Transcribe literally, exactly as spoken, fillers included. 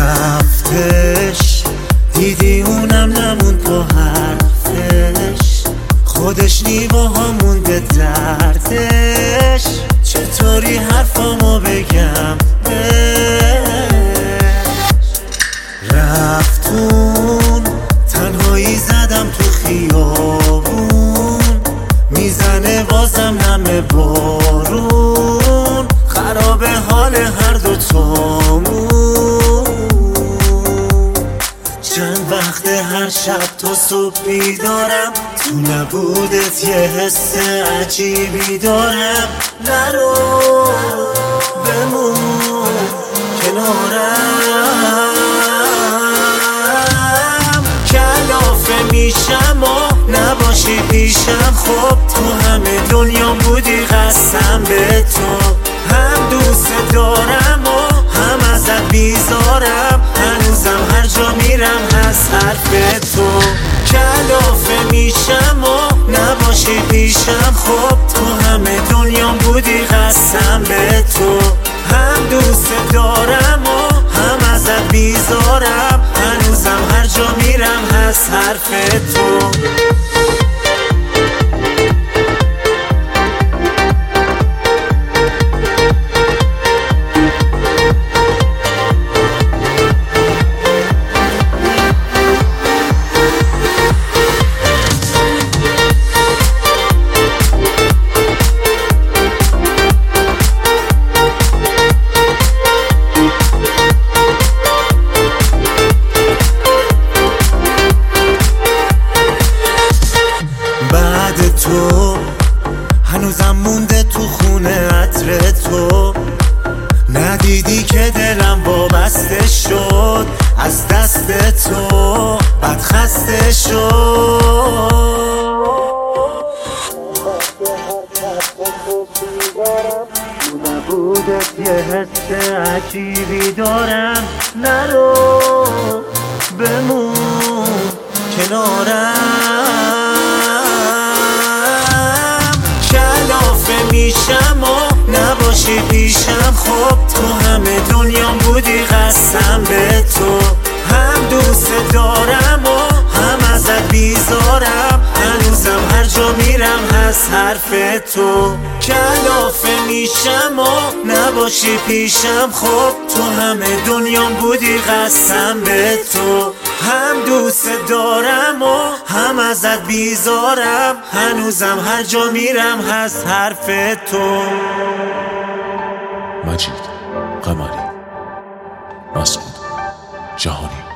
رفتش دیدی اونم نمون تو حرفش، خودش نیواها مونده دردش. چطوری حرفامو بگم بهش؟ رفتون تنهایی زدم تو خیابون، میزنه بازم نم بارون، خراب حال هر دو تامون. چند وقت هر شب تا صبح بیدارم، تو نبودت یه حس عجیبی دارم. نرو بمون کنارم، کلافه میشم و نباشی پیشم. خب تو همه دنیا بودی قسم به تو، هم دوست دارم و هم ازت بیزارم. هنوزم هر جا میرم هست حرف تو، کلافه میشم و نباشی پیشم. خب تو همه دنیا بودی قسم به تو، هم دوست دارم و هم ازت بیزارم. هنوزم هر جا میرم هست حرف تو. تو هنوزم مونده تو خونه عطر تو، ندیدی که دلم وابسته شد از دست تو، بد خسته شد. نبودت یه حس عجیبی دارم. نرو بمون کنارم، میشم و نباشی پیشم. خب تو همه دنیا بودی قسم به تو، هم دوست دارم و هم ازت بیزارم. هنوزم هر جا میرم هست حرف تو، کلافه میشم و نباشی پیشم. خب تو همه دنیا بودی قسم به تو، هم دوست دارم و هم ازت بیزارم. هنوزم هر جا میرم هست حرف تو. مجید قمری، مسعود جهانی.